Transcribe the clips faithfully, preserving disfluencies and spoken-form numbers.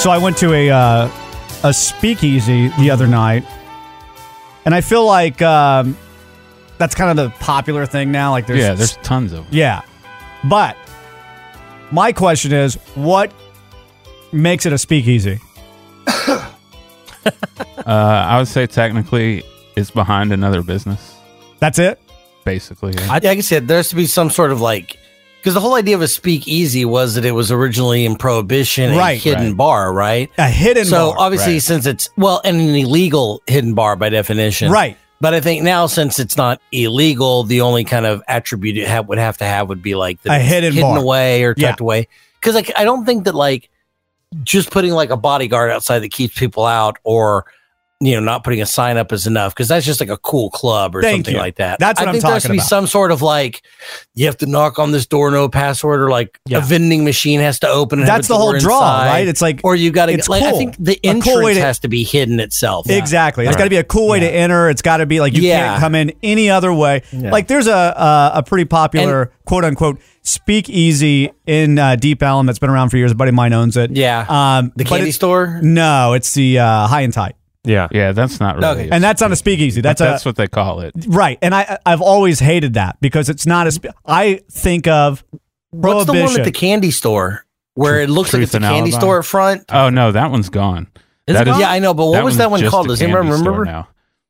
So I went to a uh, a speakeasy the other night, and I feel like um, that's kind of the popular thing now. Like, there's yeah, there's tons of them. Yeah, but my question is, what makes it a speakeasy? uh, I would say technically it's behind another business. That's it? Basically, yeah. I, like I said, there has to be some sort of like, because the whole idea of a speakeasy was that it was originally in Prohibition, a Right, hidden right. bar, right? A hidden so bar. obviously, right. since it's, well, and an illegal hidden bar by definition. Right. But I think now, since it's not illegal, the only kind of attribute it have, would have to have would be like the A hidden bar. away or tucked Yeah. away. Because like, I don't think that like just putting like a bodyguard outside that keeps people out, or you know, not putting a sign up is enough, because that's just like a cool club or Thank something you. like that. That's what I I'm think there has talking to be about. some sort of like, you have to knock on this door, no password, or like Yeah. a vending machine has to open. And have That's a the whole door draw, inside. right? It's like, Or you got to it's like, I cool. think the A entrance cool way to- has to be hidden itself. Exactly. It's Right. got to be a cool way to enter. It's got to be like, you Yeah. can't come in any other way. Yeah. Like, there's a a, a pretty popular quote unquote speakeasy in uh, Deep Ellum that's been around for years. A buddy of mine owns it. Yeah. Um, The but candy it's- store. No, it's the uh, High and Tight, Yeah. Yeah, that's not really. Okay. a and that's not a speakeasy. But That's a that's what they call it. right. And I I've always hated that because it's not a. Spe- I think of What's the Prohibition. one at the candy store where it looks like Truth it's a and candy Alibi? store up front? Oh no, that one's gone. Is That it is- gone? Yeah, I know, but what was one's that one just called? a Does anyone candy store remember? now?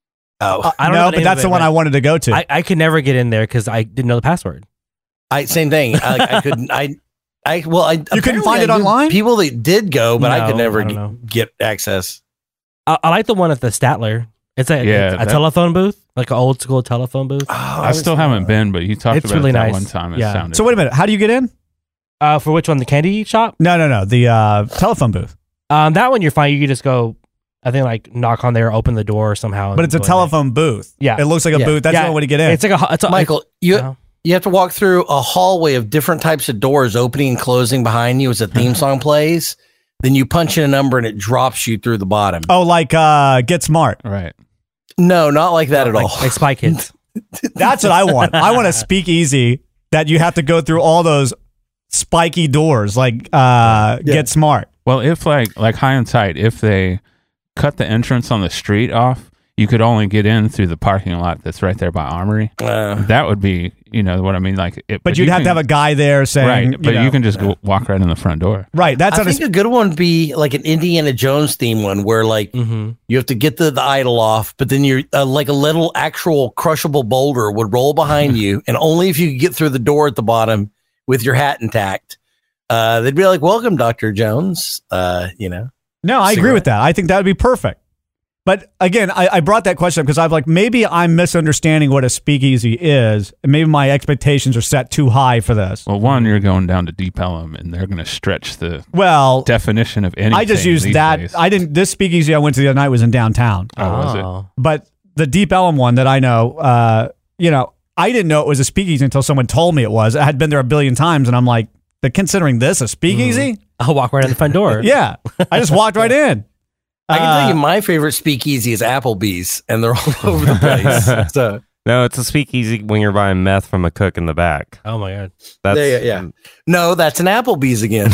Oh, I don't know no, the but name that's of the it, one but I wanted to go to. I, I could never get in there because I didn't know the password. I same thing. I, like, I couldn't. I, I well, I couldn't apparently find I it knew online? People that did go, but I No, could never I don't g- know. get access. I, I like the one at the Statler. It's a, Yeah, a that- telephone booth, like an old school telephone booth. Oh, I still haven't been, but you talked It's about really it that nice. one time. It Yeah. sounded so wait a minute. How do you get in? Uh, for which one? The candy shop? No, no, no. The uh, telephone booth. Um, that one you're fine. You can just go, I think, like knock on there, open the door somehow. But it's a and go in there. telephone booth. Yeah. It looks like a Yeah. booth. That's Yeah. the only way to get in. It's like a, it's a Michael, you uh, you have to walk through a hallway of different types of doors opening and closing behind you as a theme song plays. Then you punch in a number and it drops you through the bottom. oh, like uh, Get Smart. right. No, not like that at all. like, like Spy Kids. That's what I want. I want a speakeasy that you have to go through all those spiky doors, like uh, Yeah. Get Smart. Well, if like like High and Tight, if they cut the entrance on the street off, you could only get in through the parking lot that's right there by Armory. Uh, That would be, you know what I mean? Like, it, But, you'd you have can- to have a guy there saying, right. But know, you can just go walk right in the front door. right. That's I not a think a good one would be like an Indiana Jones theme one where like Mm-hmm. you have to get the, the idol off, but then you're uh, like a little actual crushable boulder would roll behind you. And only if you could get through the door at the bottom with your hat intact, uh, they'd be like, welcome, Doctor Jones. Uh, you know, No, I agree cigarette. with that. I think that would be perfect. But again, I, I brought that question up because I'm like, maybe I'm misunderstanding what a speakeasy is. And maybe my expectations are set too high for this. Well, one, you're going down to Deep Ellum, and they're going to stretch the Well, definition of anything. I just used these that. days. I didn't, this speakeasy I went to the other night was in downtown. Oh, was it? But the Deep Ellum one that I know, uh, you know, I didn't know it was a speakeasy until someone told me it was. I had been there a billion times and I'm like, they're considering this a speakeasy? I'll walk right in the front door. Yeah. I just walked right in. I can Uh, tell you my favorite speakeasy is Applebee's, and they're all over the place. So No, it's a speakeasy when you're buying meth from a cook in the back. Oh my god. That's yeah, yeah, yeah. No, that's an Applebee's again.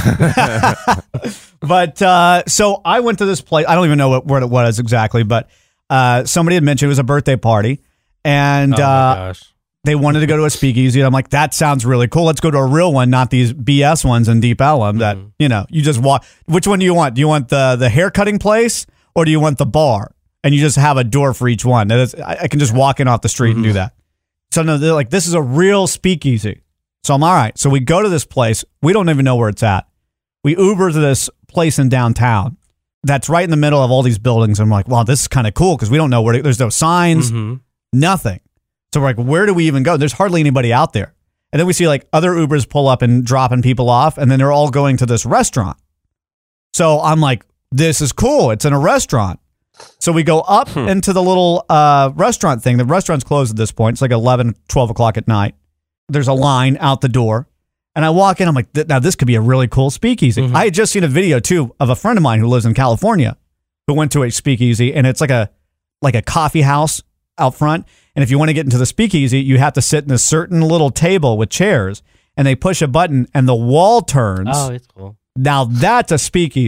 But uh, so I went to this place. I don't even know what, what it was exactly, but uh, somebody had mentioned it was a birthday party, and Oh my uh, gosh. they wanted to go to a speakeasy. And I'm like, that sounds really cool. Let's go to a real one, not these B S ones in Deep Ellum. That Mhm. you know, you just walk. Which one do you want? Do you want the the hair cutting place, or do you want the bar? And you just have a door for each one. That is, I, I can just walk in off the street and do that. So no, they're like, this is a real speakeasy. So I'm all right. So we go to this place. We don't even know where it's at. We Uber to this place in downtown that's right in the middle of all these buildings. I'm like, wow, this is kind of cool because we don't know where to, there's no signs, Mhm. nothing. So we're like, where do we even go? There's hardly anybody out there. And then we see like other Ubers pull up and dropping people off, and then they're all going to this restaurant. So I'm like, this is cool. It's in a restaurant. So we go up Hmm. into the little uh, restaurant thing. The restaurant's closed at this point. It's like eleven, twelve o'clock at night. There's a line out the door. And I walk in. I'm like, th- now this could be a really cool speakeasy. Mhm. I had just seen a video, too, of a friend of mine who lives in California who went to a speakeasy. And it's like a like a coffee house out front. And if you want to get into the speakeasy, you have to sit in a certain little table with chairs. And they push a button and the wall turns. Oh, it's cool. Now that's a speakeasy.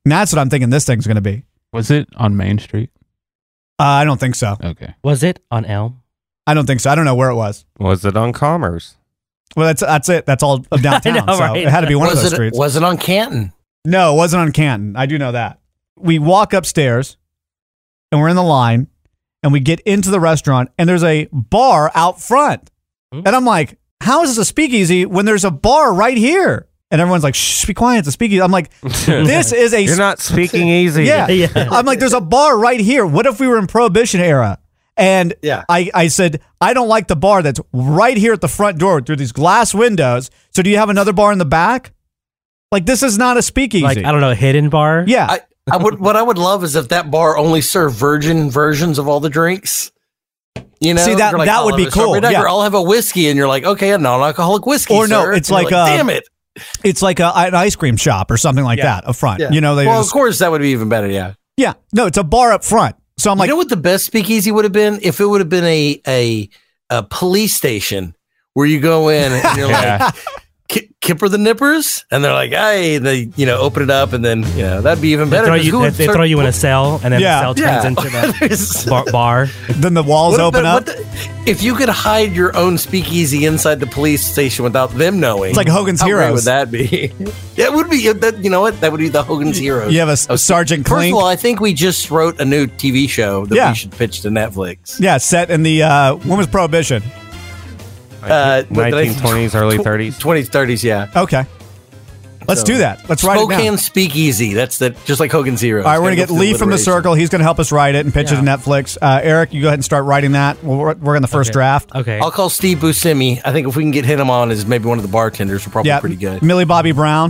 And that's what I'm thinking this thing's going to be. Was it on Main Street? Uh, I don't think so. Okay. Was it on Elm? I don't think so. I don't know where it was. Was it on Commerce? Well, that's that's it. That's all of downtown. I know, so right? it had to be one was of those it, streets. Was it on Canton? No, it wasn't on Canton. I do know that. We walk upstairs, and we're in the line, and we get into the restaurant, and there's a bar out front. Hmm. And I'm like, how is this a speakeasy when there's a bar right here? And everyone's like, shh, be quiet, it's a speakeasy. I'm like, this is a... You're not speaking easy. Yeah. Yeah. I'm like, there's a bar right here. What if we were in Prohibition era? And Yeah. I, I said, I don't like the bar that's right here at the front door through these glass windows. So do you have another bar in the back? Like, this is not a speakeasy. Like, I don't know, a hidden bar? yeah. I, I would. What I would love is if that bar only served virgin versions of all the drinks. You know, See, that- You're like, that I'll would have be a strawberry cool, dagger, yeah. I'll have a whiskey, and you're like, okay, a non-alcoholic whiskey. Or no, sir. it's And you're like, uh, damn it. It's like a, an ice cream shop or something like Yeah. that up front. Yeah. You know, they well, just, of course, that would be even better. Yeah. yeah. No, it's a bar up front. So I'm like, you know what the best speakeasy would have been if it would have been a a a police station where you go in and you're Yeah. like. Ki- Kipper the Nippers, and they're like, "Hey," they you know open it up, and then you know that'd be even They better. throw, 'cause you, who they, would they serve- throw you in a cell, and then Yeah. the cell turns Yeah. into the There's- bar. bar. then the walls What if open the- up. what the- if you could hide your own speakeasy inside the police station without them knowing, It's like Hogan's how great Heroes. would that be? Yeah, it would be. That, you know what? That would be the Hogan's Heroes. You have a Oh, Sergeant First Clink. of all, I think we just wrote a new T V show that Yeah. we should pitch to Netflix. Yeah, set in the, uh, when was Prohibition? Uh, what did I- nineteen twenties, early thirties. twenties, thirties, yeah. Okay. Let's So- do that. Let's write it Spokane down. Speakeasy. That's the just like Hogan's Heroes. All right, we're going to get Gotta go Lee through from the alliteration. circle. He's going to help us write it and pitch it to Yeah. Netflix. Uh, Eric, you go ahead and start writing that. We'll work work on the first Okay. draft. Okay. I'll call Steve Buscemi. I think if we can get him on as maybe one of the bartenders, we're probably Yeah, pretty good. Millie Bobby Brown.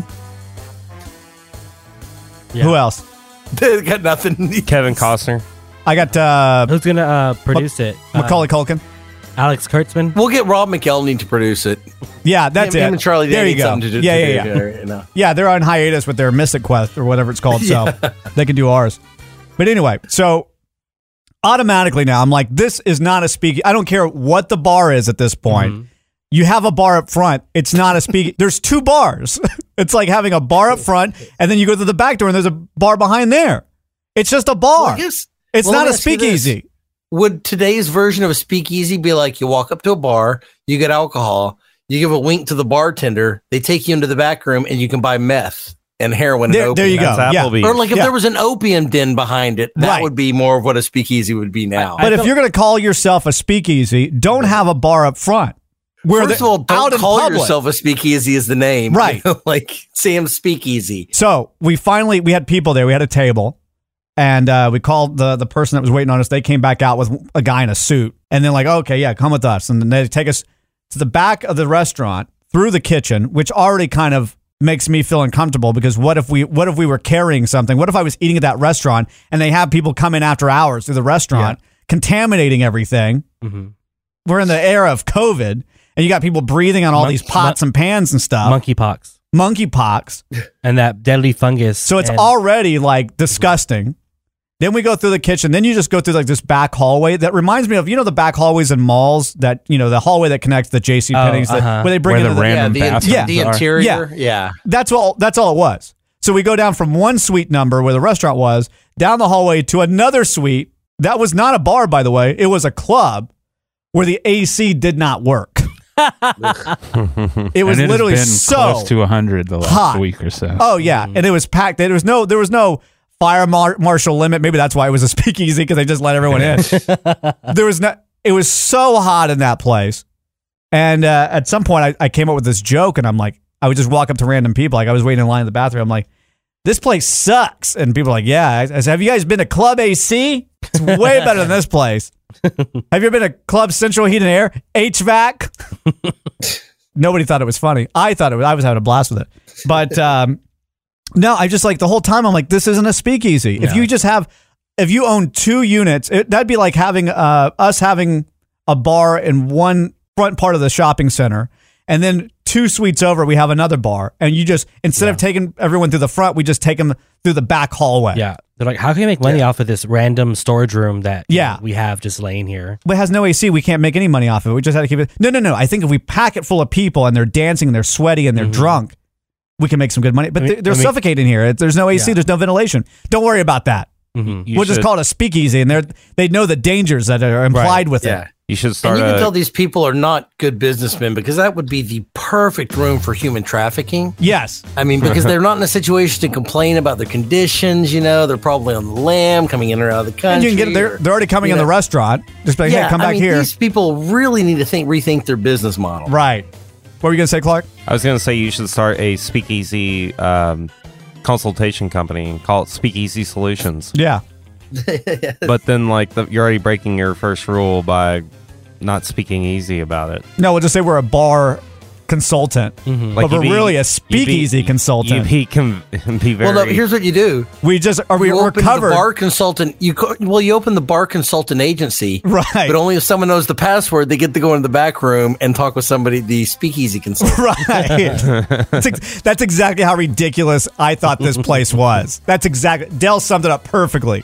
Yeah. Who else? Got nothing. Kevin Costner. I got uh, Who's going to uh, produce it? Uh, Macaulay Culkin. Alex Kurtzman? We'll get Rob McElhenney to produce it. Yeah, that's him, it. Him and Charlie there Day you need go. something to do. yeah, to yeah, do yeah. here, you know. Yeah, they're on hiatus with their Mystic Quest or whatever it's called, so they can do ours. But anyway, so automatically now I'm like, this is not a speakeasy. I don't care what the bar is at this point. Mhm. You have a bar up front. It's not a speakeasy. There's two bars. It's like having a bar up front, and then you go to the back door, and there's a bar behind there. It's just a bar. Well, I guess- it's well, let not me a ask you this. speakeasy. Would today's version of a speakeasy be like you walk up to a bar, you get alcohol, you give a wink to the bartender, they take you into the back room, and you can buy meth and heroin There, and there opium. you go. That's Yeah. Applebee's. Or like if Yeah. there was an opium den behind it, that Right. would be more of what a speakeasy would be now. But I if feel- you're going to call yourself a speakeasy, don't have a bar up front. Where First the- of all, don't out in call public. yourself a speakeasy is the name. Right. You know, like Sam's Speakeasy. So we finally we had people there. We had a table, and uh, we called the the person that was waiting on us. They came back out with a guy in a suit, and then like, okay, yeah, come with us. And then they take us to the back of the restaurant through the kitchen, which already kind of makes me feel uncomfortable because what if we what if we were carrying something? What if I was eating at that restaurant and they have people come in after hours through the restaurant, contaminating everything? Mhm. We're in the era of COVID, and you got people breathing on all Mon- these pots and pans and stuff. Monkeypox. Monkeypox. And that deadly fungus. So it's and- already like disgusting. Then we go through the kitchen. Then you just go through like this back hallway that reminds me of, you know, the back hallways in malls that, you know, the hallway that connects the J C Penney's Oh, that- uh-huh. where they bring Where in the the, random yeah, the, bathrooms Yeah. the are. interior. Yeah. that's all that's all it was. So we go down from one suite number where the restaurant was down the hallway to another suite. That was not a bar, by the way. It was a club where the A C did not work. It was and it literally has been so close to one hundred the last hot. week or so. Oh yeah, and it was packed. There was no, there was no fire mar- marshal limit. Maybe that's why it was a speakeasy because they just let everyone in. There was no. It was so hot in that place, and uh, at some point I, I came up with this joke, and I'm like, I would just walk up to random people, like I was waiting in line in the bathroom. I'm like, this place sucks, and people are like, yeah. I said, have you guys been to Club A C? It's way better than this place. Have you ever been to Club Central Heat and Air? H V A C? Nobody thought it was funny. I thought it was. I was having a blast with it. But um, no, I just like the whole time I'm like, this isn't a speakeasy. If Yeah. you just have, if you own two units, it, that'd be like having uh, us having a bar in one front part of the shopping center, and then two suites over we have another bar, and you just instead of taking everyone through the front, we just take them through the back hallway. Yeah. They're like, how can we make money off of this random storage room that you Yeah. know, we have just laying here? But it has no A C. We can't make any money off of it. We just had to keep it. No, no, no. I think if we pack it full of people and they're dancing and they're sweaty and they're drunk, we can make some good money. But I mean- they- they're I mean- suffocating here. There's no A C. Yeah. There's no ventilation. Don't worry about that. Mhm. You we'll just should- call it a speakeasy, and they they know the dangers that are implied Right. with Yeah. it. You should And start you can a, tell these people are not good businessmen because that would be the perfect room for human trafficking. Yes. I mean, because they're not in a situation to complain about their conditions. You know, they're probably on the lam, coming in or out of the country. And you can get they're they're already coming you in the know. restaurant. Just be like, yeah, hey, come I back mean, here. These people really need to think rethink their business model. Right. What were you gonna say, Clark? I was going to say you should start a speakeasy um, consultation company and call it Speakeasy Solutions. Yeah. But then, like, the, you're already breaking your first rule by not speaking easy about it. No, we'll just say we're a bar consultant, Mhm. but Like, we're you'd be- really a you'd be- speakeasy consultant. You'd be, com- be very. Well, no, here's what you do. we just are we You we're open covered. the bar consultant. You co- well, you open the bar consultant agency, Right. But only if someone knows the password, they get to go into the back room and talk with somebody, the speakeasy consultant. Right. that's, ex- that's exactly how ridiculous I thought this place was. That's exactly Dell summed it up perfectly.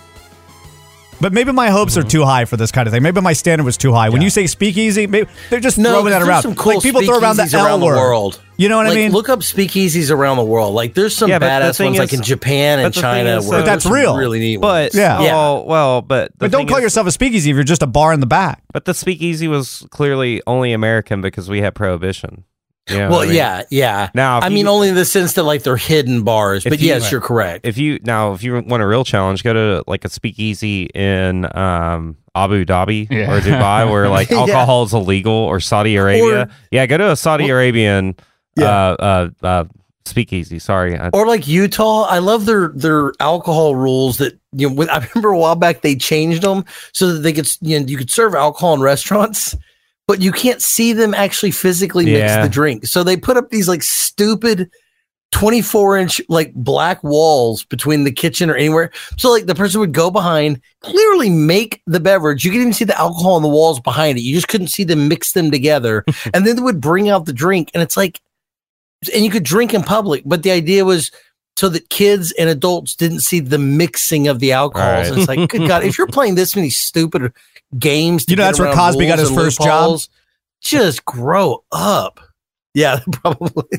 But maybe my hopes are too high for this kind of thing. Maybe my standard was too high. When you say speakeasy, maybe they're just No, throwing that there's around. some cool like people throw around the speakeasies L around the word. world. You know what like, I mean? Look up speakeasies around the world. Like, there's some Yeah, but the badass thing ones, like is- in Japan and but the thing China. is, where But that's there's some real. Really neat But ones. Yeah. Yeah. well, well, but the but don't thing call is- yourself a speakeasy if you're just a bar in the back. But the speakeasy was clearly only American because we had prohibition. You know Well, what I mean? yeah, yeah. Now, if I mean, you- only in the sense that like they're hidden bars. If But you- yes, you're correct. If you now, if you want a real challenge, go to like a speakeasy in um, Abu Dhabi Yeah. or Dubai, where like Yeah. alcohol is illegal, or Saudi Arabia. Or- yeah, go to a Saudi Well- Arabian Yeah. uh, uh, uh, speakeasy. Sorry, I, Or like Utah, I love their their alcohol rules. That you know, when, I remember a while back they changed them so that they could you know you could serve alcohol in restaurants, but you can't see them actually physically mix Yeah. the drink. So they put up these like stupid twenty-four inch like black walls between the kitchen or anywhere. So like the person would go behind, clearly make the beverage. You could even see the alcohol on the walls behind it. You just couldn't see them mix them together. And then they would bring out the drink, and it's like, and you could drink in public, but the idea was so that kids and adults didn't see the mixing of the alcohols. Right. And it's like, good God, if you're playing this many stupid games, to You know, get that's where around Cosby got rules his and first job? loopholes, just grow up. Yeah, probably.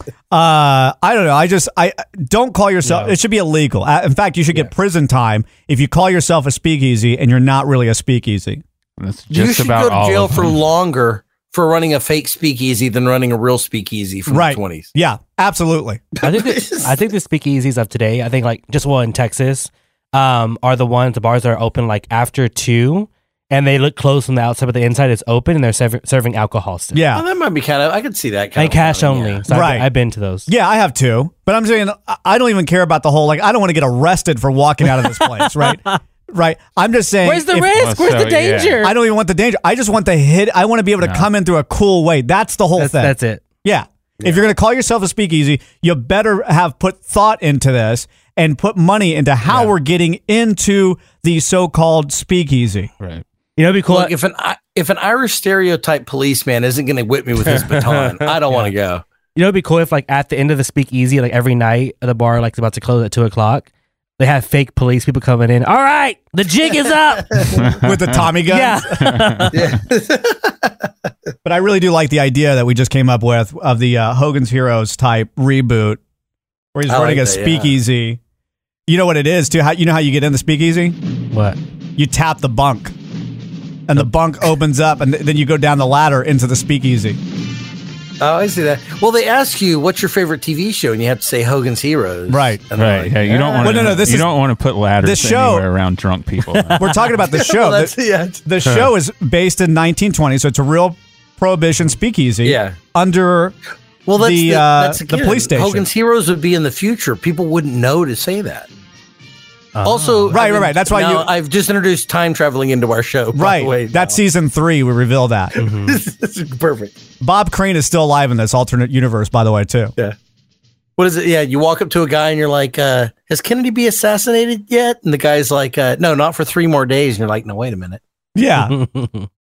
Uh, I don't know. I just I don't call yourself. No. It should be illegal. Uh, in fact, you should get prison time if you call yourself a speakeasy and you're not really a speakeasy. That's You just should about go to all jail of for them. longer for running a fake speakeasy than running a real speakeasy from Right. the twenties. Yeah, absolutely. I think the, I think the speakeasies of today, I think like just one in Texas, um, are the ones the bars that are open like after two, and they look closed from the outside, but the inside is open, and they're serv- serving alcohol still. Yeah. Oh, that might be kind of, I could see that kind and of cash running, only. yeah. So I've, Right. been, I've been to those. Yeah, I have too. But I'm saying I- I don't even care about the whole like I don't want to get arrested for walking out of this place, right? Right. I'm just saying. Where's the if- risk? Where's so, the yeah. danger? I don't even want the danger. I just want the hit. I want to be able to No. come in through a cool way. That's the whole that's, thing. that's it. Yeah. If you're going to call yourself a speakeasy, you better have put thought into this and put money into how Yeah. we're getting into the so-called speakeasy. Right. You know, it'd be cool. Look, if an I- if an Irish stereotype policeman isn't going to whip me with his baton, I don't want to go. You know, it'd be cool if, like, at the end of the speakeasy, like every night, the bar like is about to close at two o'clock. They have fake police people coming in. All right, the jig is up. With the Tommy guns. Yeah, Yeah. But I really do like the idea that we just came up with of the uh, Hogan's Heroes type reboot where he's I running like a that, yeah. speakeasy. You know what it is, too? How, you know how you get in the speakeasy? what? You tap the bunk. And the bunk opens up, and th- then you go down the ladder into the speakeasy. Oh, I see that. Well, they ask you what's your favorite T V show, and you have to say Hogan's Heroes. Right. And they're Right. like, Yeah. You don't want Well, to. no, no, this you is- don't want to put ladders this show- anywhere around drunk people. We're talking about the show. Well, that's, the, yeah. the show is based in nineteen twenty, so it's a real prohibition speakeasy. Yeah. Under Well, that's the, the, uh, that's the again, police station. Hogan's Heroes would be in the future. People wouldn't know to say that. Also, Right, I've right, right. That's why now you- I've just introduced time traveling into our show. by right, the way, that's now. season three. We reveal that. This is perfect. Bob Crane is still alive in this alternate universe, by the way, too. Yeah. What is it? Yeah, you walk up to a guy and you're like, uh, "Has Kennedy been assassinated yet?" And the guy's like, uh, "No, not for three more days." And you're like, "No, wait a minute." Yeah.